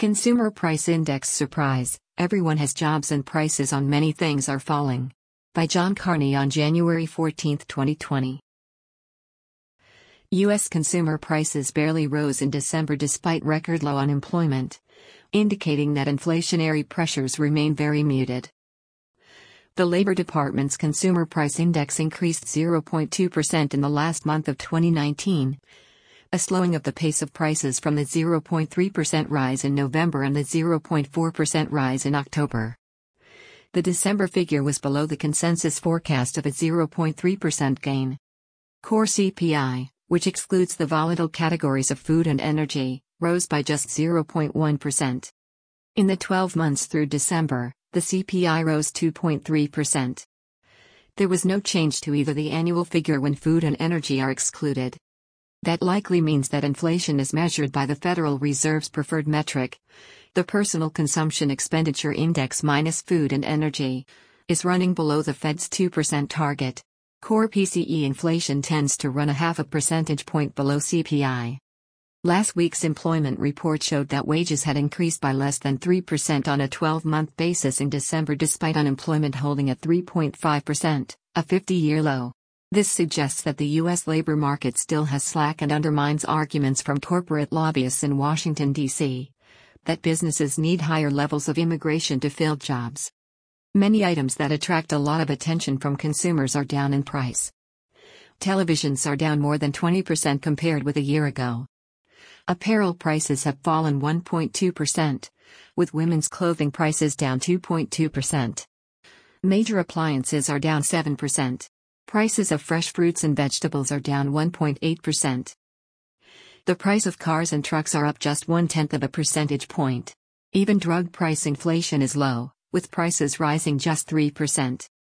Consumer Price Index surprise: everyone has jobs and prices on many things are falling. By John Carney on January 14, 2020. U.S. consumer prices barely rose in December despite record low unemployment, indicating that inflationary pressures remain very muted. The Labor Department's Consumer Price Index increased 0.2% in the last month of 2019, a slowing of the pace of prices from the 0.3% rise in November and the 0.4% rise in October. The December figure was below the consensus forecast of a 0.3% gain. Core CPI, which excludes the volatile categories of food and energy, rose by just 0.1%. In the 12 months through December, the CPI rose 2.3%. There was no change to either the annual figure when food and energy are excluded. That likely means that inflation is measured by the Federal Reserve's preferred metric, the Personal Consumption Expenditure Index minus food and energy, is running below the Fed's 2% target. Core PCE inflation tends to run a half a percentage point below CPI. Last week's employment report showed that wages had increased by less than 3% on a 12-month basis in December despite unemployment holding at 3.5%, a 50-year low. This suggests that the U.S. labor market still has slack and undermines arguments from corporate lobbyists in Washington, D.C., that businesses need higher levels of immigration to fill jobs. Many items that attract a lot of attention from consumers are down in price. Televisions are down more than 20% compared with a year ago. Apparel prices have fallen 1.2%, with women's clothing prices down 2.2%. Major appliances are down 7%. Prices of fresh fruits and vegetables are down 1.8%. The price of cars and trucks are up just 0.1 of a percentage point. Even drug price inflation is low, with prices rising just 3%.